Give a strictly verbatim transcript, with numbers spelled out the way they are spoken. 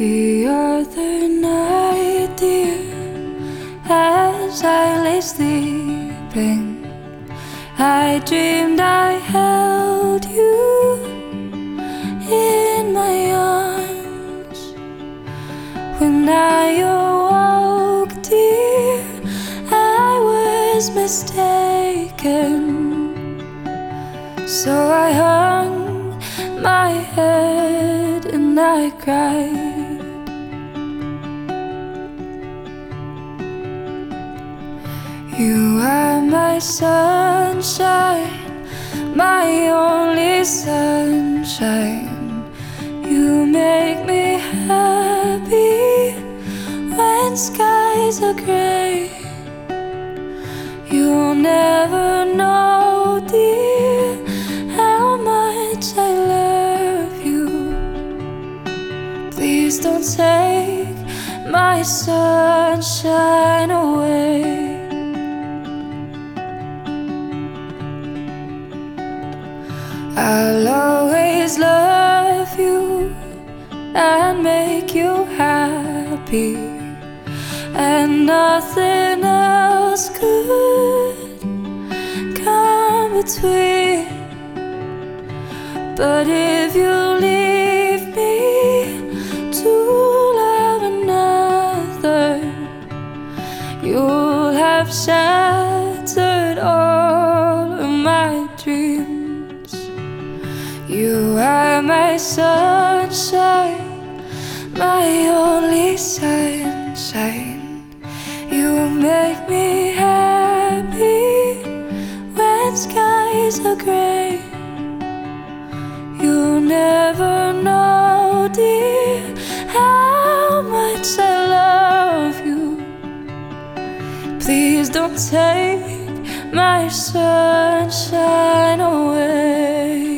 The other night, dear, as I lay sleeping, I dreamed I held you in my arms. When I awoke, dear, I was mistaken. So I hung my head and I cried. You are my sunshine, my only sunshine. You make me happy when skies are gray. You'll never know, dear, how much I love you. Please don't take my sunshine away. I'll always love you and make you happy, and nothing else could come between. But if you leave me to love another, you'll have shattered all of my dreams. You are my sunshine, my only sunshine. You make me happy when skies are gray. You'll never know, dear, how much I love you. Please don't take my sunshine away.